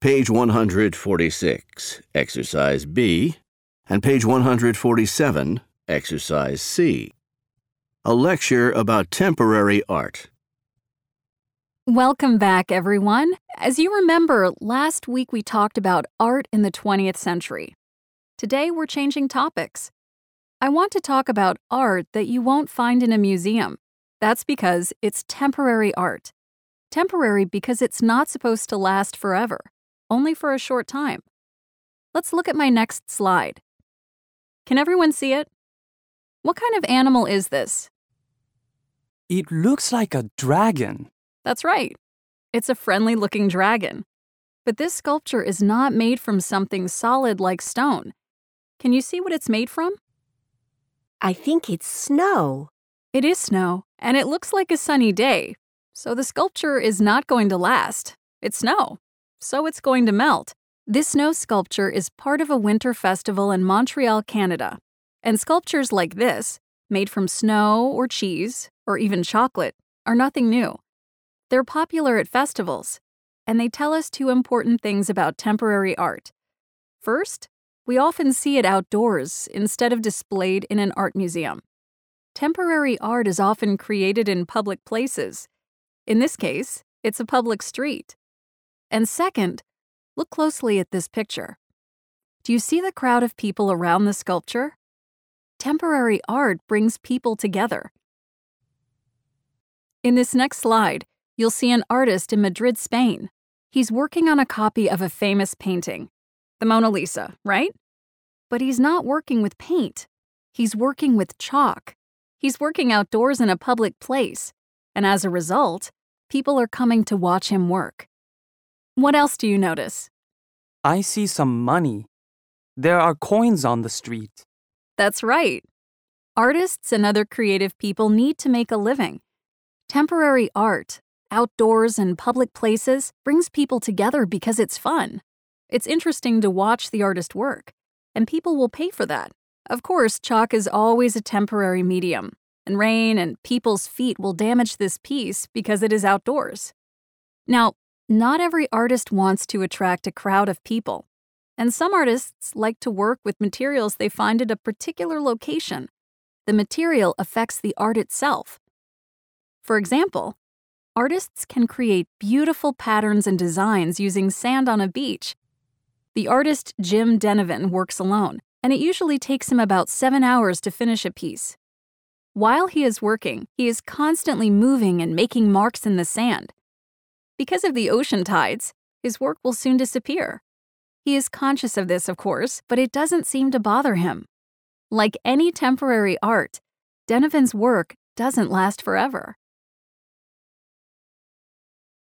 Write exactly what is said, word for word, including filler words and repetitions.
Page one hundred forty-six, Exercise B, and page one hundred forty-seven, Exercise C. A lecture about temporary art. Welcome back, everyone. As you remember, last week we talked about art in the twentieth century. Today we're changing topics. I want to talk about art that you won't find in a museum. That's because it's temporary art. Temporary because it's not supposed to last forever, only for a short time. Let's look at my next slide. Can everyone see it? What kind of animal is this? It looks like a dragon. That's right. It's a friendly-looking dragon. But this sculpture is not made from something solid like stone. Can you see what it's made from? I think it's snow. It is snow, and it looks like a sunny day. So the sculpture is not going to last. It's snow, so it's going to melt. This snow sculpture is part of a winter festival in Montreal, Canada. And sculptures like this, made from snow or cheese, or even chocolate, are nothing new. They're popular at festivals, and they tell us two important things about temporary art. First, we often see it outdoors instead of displayed in an art museum. Temporary art is often created in public places. In this case, it's a public street. And second, look closely at this picture. Do you see the crowd of people around the sculpture? Temporary art brings people together. In this next slide, you'll see an artist in Madrid, Spain. He's working on a copy of a famous painting, the Mona Lisa, right? But he's not working with paint. He's working with chalk. He's working outdoors in a public place, and as a result, people are coming to watch him work. What else do you notice? I see some money. There are coins on the street. That's right. Artists and other creative people need to make a living. Temporary art, outdoors and public places, brings people together because it's fun. It's interesting to watch the artist work, and people will pay for that. Of course, chalk is always a temporary medium, and rain and people's feet will damage this piece because it is outdoors. Now, not every artist wants to attract a crowd of people, and some artists like to work with materials they find at a particular location. The material affects the art itself. For example, artists can create beautiful patterns and designs using sand on a beach. The artist Jim Denevan works alone, and it usually takes him about seven hours to finish a piece. While he is working, he is constantly moving and making marks in the sand. Because of the ocean tides, his work will soon disappear. He is conscious of this, of course, but it doesn't seem to bother him. Like any temporary art, Denevan's work doesn't last forever.